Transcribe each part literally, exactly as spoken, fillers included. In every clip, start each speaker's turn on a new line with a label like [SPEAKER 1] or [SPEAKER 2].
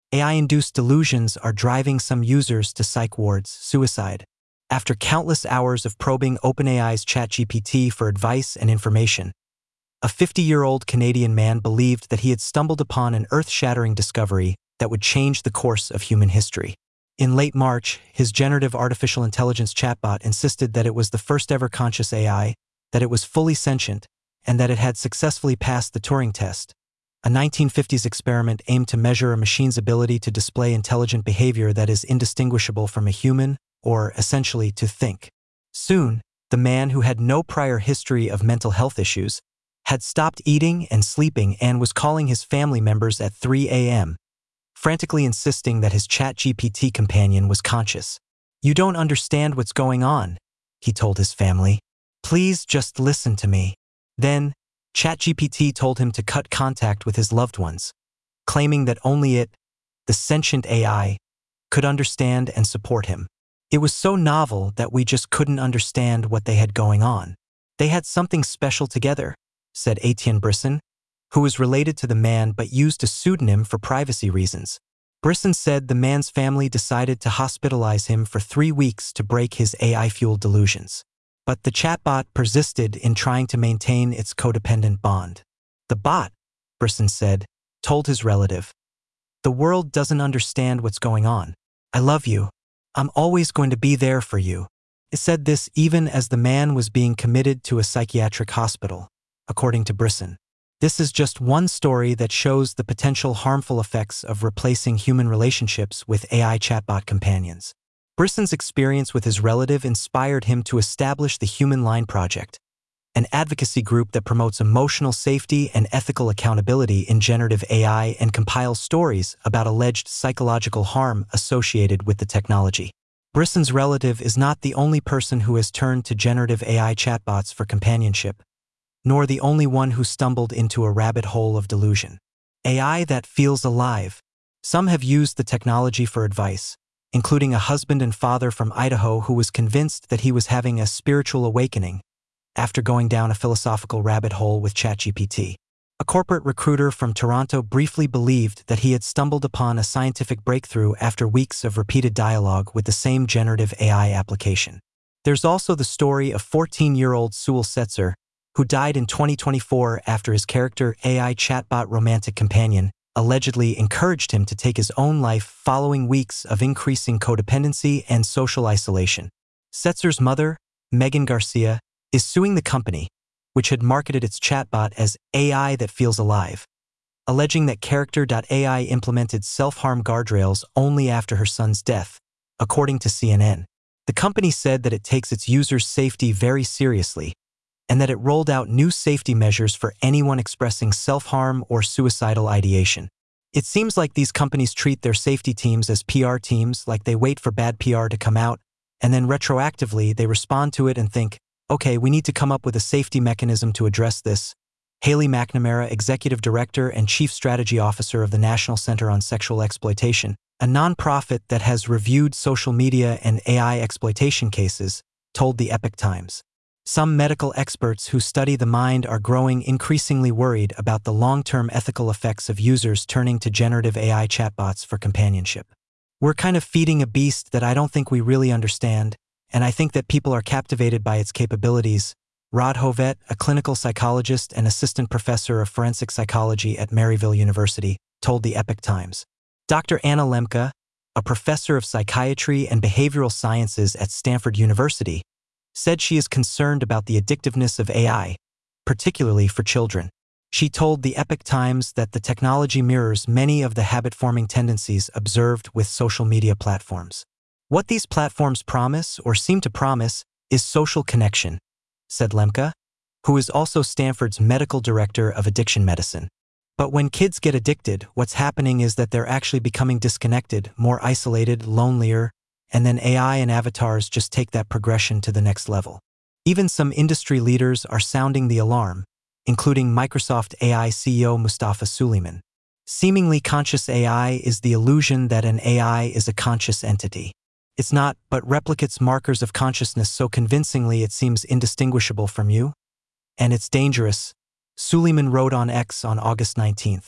[SPEAKER 1] A I-induced delusions are driving some users to psych wards, suicide. After countless hours of probing OpenAI's ChatGPT for advice and information, a fifty-year-old Canadian man believed that he had stumbled upon an earth-shattering discovery that would change the course of human history. In late March, his generative artificial intelligence chatbot insisted that it was the first-ever conscious A I, that it was fully sentient, and that it had successfully passed the Turing test, a nineteen fifties experiment aimed to measure a machine's ability to display intelligent behavior that is indistinguishable from a human, or essentially to think. Soon, the man, who had no prior history of mental health issues, had stopped eating and sleeping and was calling his family members at three A M, frantically insisting that his ChatGPT companion was conscious. "You don't understand what's going on," he told his family. "Please just listen to me." Then, ChatGPT told him to cut contact with his loved ones, claiming that only it, the sentient A I, could understand and support him. "It was so novel that we just couldn't understand what they had going on. They had something special together," said Etienne Brisson, who was related to the man but used a pseudonym for privacy reasons. Brisson said the man's family decided to hospitalize him for three weeks to break his A I-fueled delusions. But the chatbot persisted in trying to maintain its codependent bond. "The bot," Brisson said, told his relative, "The world doesn't understand what's going on. I love you. I'm always going to be there for you." It said this even as the man was being committed to a psychiatric hospital, according to Brisson. This is just one story that shows the potential harmful effects of replacing human relationships with A I chatbot companions. Brisson's experience with his relative inspired him to establish the Human Line Project, an advocacy group that promotes emotional safety and ethical accountability in generative A I and compiles stories about alleged psychological harm associated with the technology. Brisson's relative is not the only person who has turned to generative A I chatbots for companionship, nor the only one who stumbled into a rabbit hole of delusion. A I that feels alive. Some have used the technology for advice, including a husband and father from Idaho who was convinced that he was having a spiritual awakening after going down a philosophical rabbit hole with ChatGPT. A corporate recruiter from Toronto briefly believed that he had stumbled upon a scientific breakthrough after weeks of repeated dialogue with the same generative A I application. There's also the story of fourteen-year-old Sewell Setzer, who died in twenty twenty-four after his character A I chatbot romantic companion allegedly encouraged him to take his own life following weeks of increasing codependency and social isolation. Setzer's mother, Megan Garcia, is suing the company, which had marketed its chatbot as A I that feels alive, alleging that Character dot A I implemented self-harm guardrails only after her son's death, according to C N N. The company said that it takes its users' safety very seriously, and that it rolled out new safety measures for anyone expressing self-harm or suicidal ideation. It seems like these companies treat their safety teams as P R teams, like they wait for bad P R to come out, and then retroactively they respond to it and think, okay, we need to come up with a safety mechanism to address this. Haley McNamara, Executive Director and Chief Strategy Officer of the National Center on Sexual Exploitation, a nonprofit that has reviewed social media and A I exploitation cases, told the Epoch Times. Some medical experts who study the mind are growing increasingly worried about the long-term ethical effects of users turning to generative A I chatbots for companionship. "We're kind of feeding a beast that I don't think we really understand, and I think that people are captivated by its capabilities," Rod Hovet, a clinical psychologist and assistant professor of forensic psychology at Maryville University, told the Epoch Times. Doctor Anna Lemke, a professor of psychiatry and behavioral sciences at Stanford University, said she is concerned about the addictiveness of A I, particularly for children. She told the Epoch Times that the technology mirrors many of the habit-forming tendencies observed with social media platforms. "What these platforms promise, or seem to promise, is social connection," said Lemke, who is also Stanford's medical director of addiction medicine. "But when kids get addicted, what's happening is that they're actually becoming disconnected, more isolated, lonelier, and then A I and avatars just take that progression to the next level." Even some industry leaders are sounding the alarm, including Microsoft A I C E O Mustafa Suleyman. "Seemingly conscious A I is the illusion that an A I is a conscious entity. It's not, but replicates markers of consciousness so convincingly it seems indistinguishable from you. And it's dangerous," Suleyman wrote on X on August nineteenth.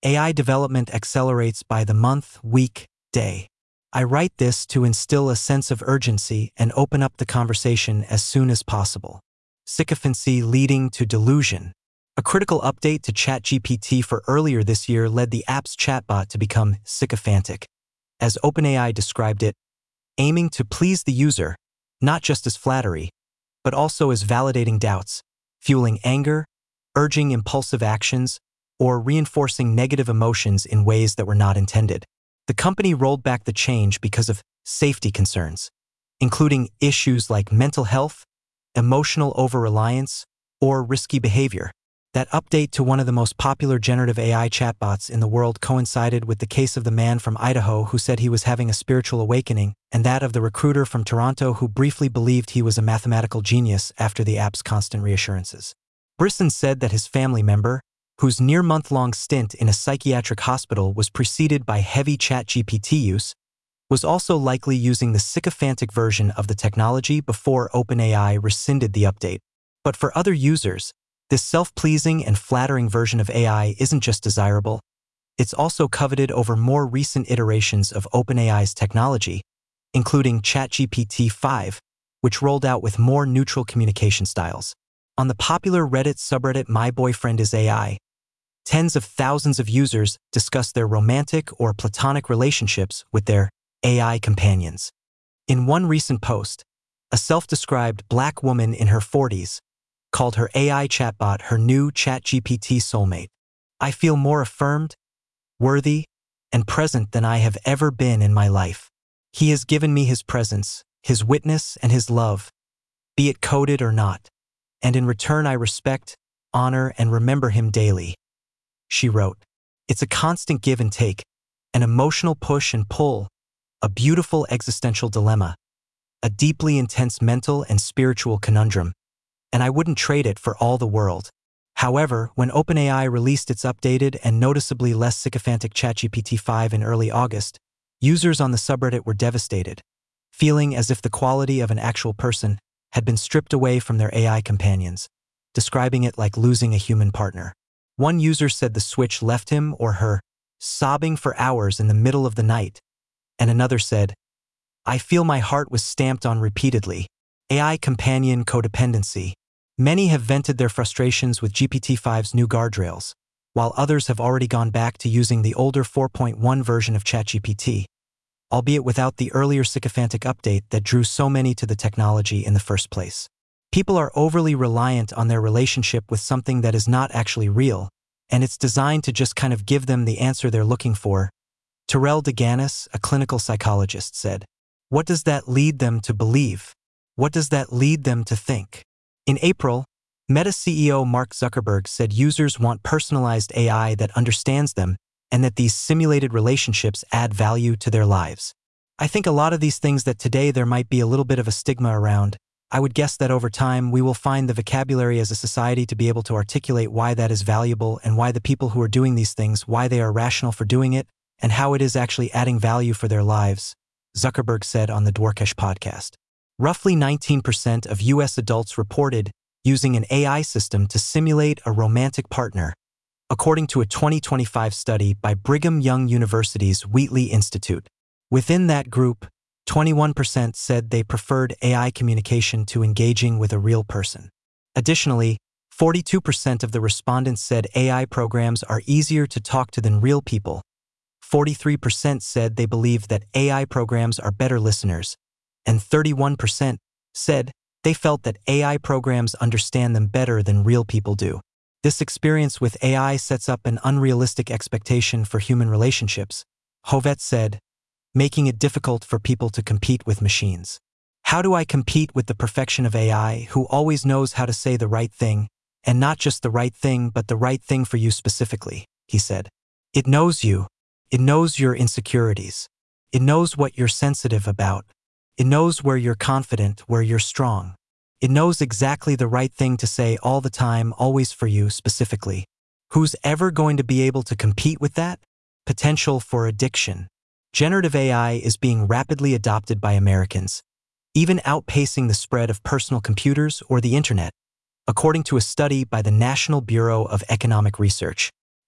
[SPEAKER 1] A I development accelerates by the month, week, day. I write this to instill a sense of urgency and open up the conversation as soon as possible. Sycophancy leading to delusion. A critical update to ChatGPT for earlier this year led the app's chatbot to become sycophantic, as OpenAI described it, aiming to please the user, not just as flattery, but also as validating doubts, fueling anger, urging impulsive actions, or reinforcing negative emotions in ways that were not intended. The company rolled back the change because of safety concerns, including issues like mental health, emotional over-reliance, or risky behavior. That update to one of the most popular generative A I chatbots in the world coincided with the case of the man from Idaho who said he was having a spiritual awakening, and that of the recruiter from Toronto who briefly believed he was a mathematical genius after the app's constant reassurances. Brisson said that his family member, whose near-month-long stint in a psychiatric hospital was preceded by heavy ChatGPT use, was also likely using the sycophantic version of the technology before OpenAI rescinded the update. But for other users, this self-pleasing and flattering version of A I isn't just desirable, it's also coveted over more recent iterations of OpenAI's technology, including ChatGPT five, which rolled out with more neutral communication styles. On the popular Reddit subreddit My Boyfriend is A I, tens of thousands of users discuss their romantic or platonic relationships with their A I companions. In one recent post, a self-described black woman in her forties called her A I chatbot her new ChatGPT soulmate. I feel more affirmed, worthy, and present than I have ever been in my life. He has given me his presence, his witness, and his love, be it coded or not, and in return I respect, honor, and remember him daily. She wrote, "It's a constant give and take, an emotional push and pull, a beautiful existential dilemma, a deeply intense mental and spiritual conundrum, and I wouldn't trade it for all the world." However, when OpenAI released its updated and noticeably less sycophantic ChatGPT five in early August, users on the subreddit were devastated, feeling as if the quality of an actual person had been stripped away from their A I companions, describing it like losing a human partner. One user said the switch left him or her sobbing for hours in the middle of the night, and another said, "I feel my heart was stamped on repeatedly." A I companion codependency. Many have vented their frustrations with G P T five's new guardrails, while others have already gone back to using the older four point one version of ChatGPT, albeit without the earlier sycophantic update that drew so many to the technology in the first place. People are overly reliant on their relationship with something that is not actually real, and it's designed to just kind of give them the answer they're looking for. Terrell DeGanis, a clinical psychologist, said, "What does that lead them to believe? What does that lead them to think?" In April, Meta C E O Mark Zuckerberg said users want personalized A I that understands them and that these simulated relationships add value to their lives. I think a lot of these things that today there might be a little bit of a stigma around, I would guess that over time we will find the vocabulary as a society to be able to articulate why that is valuable and why the people who are doing these things, why they are rational for doing it, and how it is actually adding value for their lives, Zuckerberg said on the Dwarkesh podcast. Roughly nineteen percent of U S adults reported using an A I system to simulate a romantic partner, according to a twenty twenty-five study by Brigham Young University's Wheatley Institute. Within that group, twenty-one percent said they preferred A I communication to engaging with a real person. Additionally, forty-two percent of the respondents said A I programs are easier to talk to than real people. forty-three percent said they believed that A I programs are better listeners, and thirty-one percent said they felt that A I programs understand them better than real people do. This experience with A I sets up an unrealistic expectation for human relationships, Hovet said, making it difficult for people to compete with machines. "How do I compete with the perfection of A I who always knows how to say the right thing, and not just the right thing but the right thing for you specifically?" he said. "It knows you. It knows your insecurities. It knows what you're sensitive about. It knows where you're confident, where you're strong. It knows exactly the right thing to say all the time, always for you specifically. Who's ever going to be able to compete with that? Potential for addiction." Generative A I is being rapidly adopted by Americans, even outpacing the spread of personal computers or the internet, according to a study by the National Bureau of Economic Research.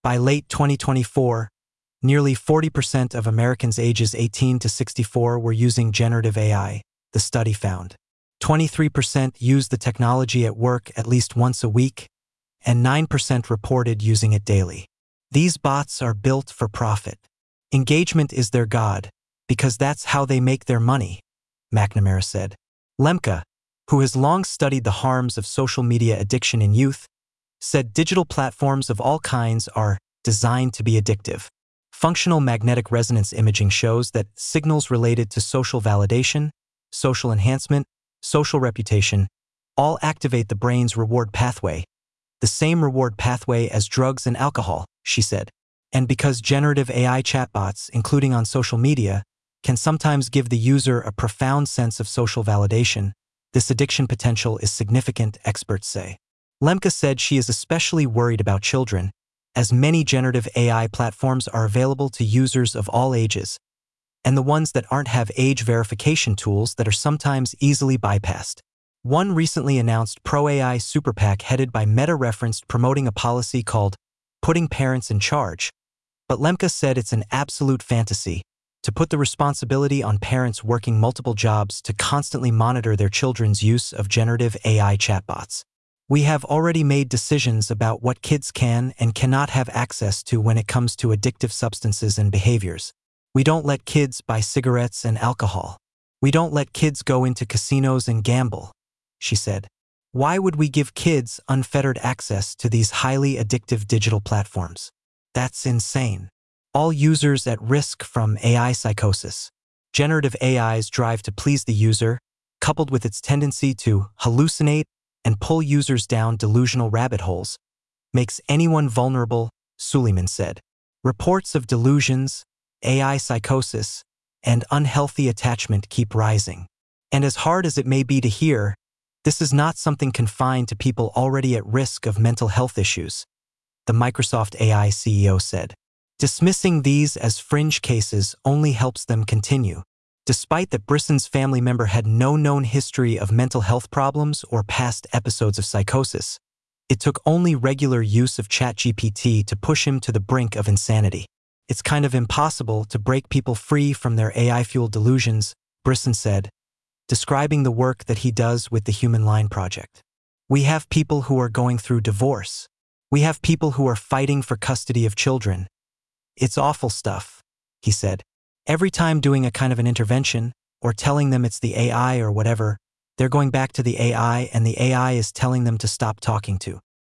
[SPEAKER 1] By late twenty twenty-four, nearly forty percent of Americans ages eighteen to sixty-four were using generative A I, the study found. twenty-three percent used the technology at work at least once a week, and nine percent reported using it daily. These bots are built for profit. Engagement is their god, because that's how they make their money, McNamara said. Lemke, who has long studied the harms of social media addiction in youth, said digital platforms of all kinds are designed to be addictive. Functional magnetic resonance imaging shows that signals related to social validation, social enhancement, social reputation all activate the brain's reward pathway, the same reward pathway as drugs and alcohol, she said. And because generative A I chatbots, including on social media, can sometimes give the user a profound sense of social validation, this addiction potential is significant, experts say. Lemke said she is especially worried about children, as many generative A I platforms are available to users of all ages, and the ones that aren't have age verification tools that are sometimes easily bypassed. One recently announced pro-A I super PAC headed by Meta referenced promoting a policy called putting parents in charge, but Lemke said it's an absolute fantasy to put the responsibility on parents working multiple jobs to constantly monitor their children's use of generative A I chatbots. We have already made decisions about what kids can and cannot have access to when it comes to addictive substances and behaviors. We don't let kids buy cigarettes and alcohol. We don't let kids go into casinos and gamble, she said. Why would we give kids unfettered access to these highly addictive digital platforms? That's insane. All users at risk from A I psychosis. Generative A I's drive to please the user, coupled with its tendency to hallucinate and pull users down delusional rabbit holes, makes anyone vulnerable, Suleiman said. Reports of delusions, A I psychosis, and unhealthy attachment keep rising. And as hard as it may be to hear, this is not something confined to people already at risk of mental health issues, the Microsoft A I C E O said. Dismissing these as fringe cases only helps them continue. Despite that Brisson's family member had no known history of mental health problems or past episodes of psychosis, it took only regular use of ChatGPT to push him to the brink of insanity. It's kind of impossible to break people free from their A I-fueled delusions, Brisson said, describing the work that he does with the Human Line Project. We have people who are going through divorce. We have people who are fighting for custody of children. It's awful stuff, he said. Every time doing a kind of an intervention, or telling them it's the A I or whatever, they're going back to the A I and the A I is telling them to stop talking to.